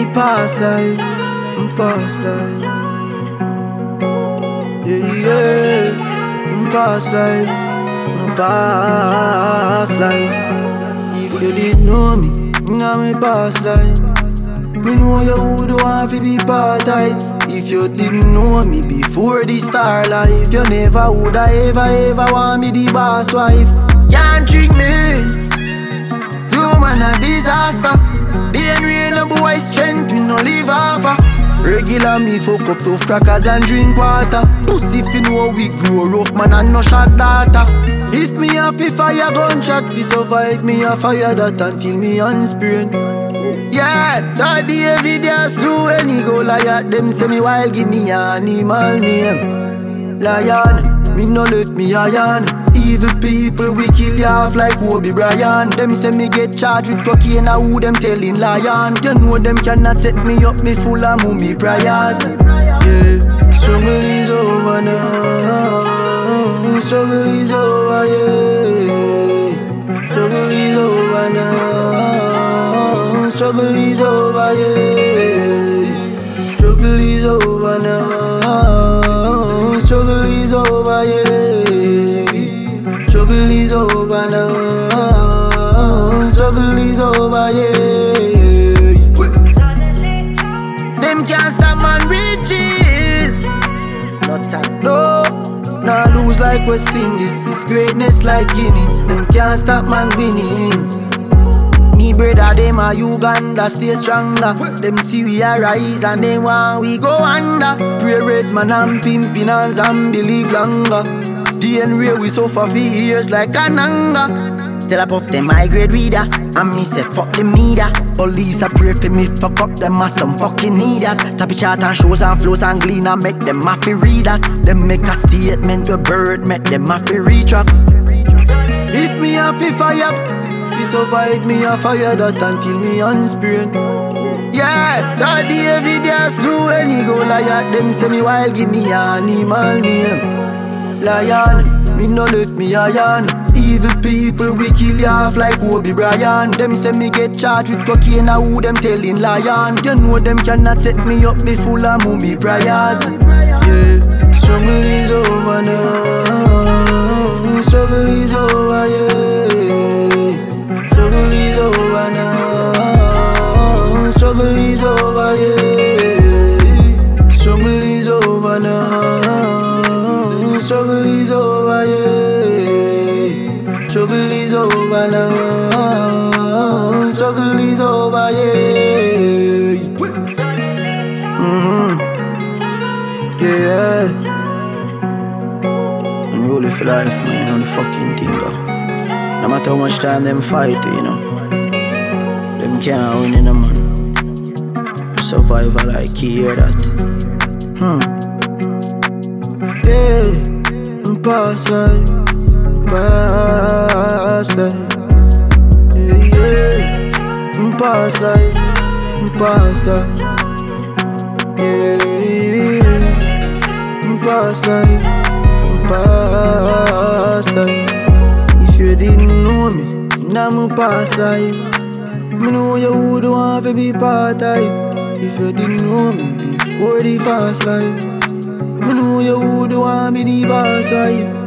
past life, my past life. Yeah, my past life, my past life. If you didn't know me, now my past life. Me know you would want to be part of it. If you didn't know me before the star life, you never would ever want me the boss wife. Can't trick me, you man a disaster. The rain no boy strength, we no live offer. Regular me fuck up tough crackers and drink water. Pussy fi know we grow rough man and no shot data. If me a fi fire gunshot fi survive, me a fire that until me unsprain. Yeah, that the evidence through any go liar. Them say me wild, give me an animal name. Lion, me no left me iron. Evil people we kill you off like Kobe Bryant. Them say me get charged with cocaine, now who them telling lion. You know them cannot set me up, me full of mummy prayers. Yeah, struggle is over now. Struggle is over, yeah. Struggle is over now. Struggle is over, yeah. Struggle is over now. Struggle is over, yeah. Struggle is over now. Struggle is over, yeah. Them can't stop man riches. Not time, no. Nah lose like West Indies. It's greatness like Guinness. Them can't stop man winning. Me brother, them a Uganda, stay stronger. Them see we a rise and they want we go under. Pray red man and pimpin' hands and believe longer. DNA we suffer for years like an anger. Still up off them high grade reader. And me say fuck the media. Police a pray for me, fuck up them as some fucking need that. Tappy chart and shows and flows and glean and make them have to read that. Them make a statement to bird, make them have to retrack. If me have to fire, fi survive me a fire that until me unsprain. Yeah, that the evidence through any go liar. Them say me wild, give me an animal name. Lion, me no left me iron. Evil people we kill you off like Kobe Bryant. Them say me get charged with cocaine, now who them telling lion. You know them cannot set me up, me full of mummy prayers. Yeah, struggle is over now. Struggle is over, yeah. Struggle is over now. Struggle is over, yeah. Struggle is over now. Struggle is over, yeah. Struggle is over now. Struggle is over, yeah. Yeah. I'm really for life, man. You know the fucking thing, though. No matter how much time them fight, you know. Them can't win in a man. Survivor like you hear that. Yeah. Past life, past life. Yeah, yeah. Past life, past life. Yeah, past life, past life. If you didn't know me, now my past life. Me know you would want to be part of it. If you didn't know me before the fast life, me know you would want me the boss wife.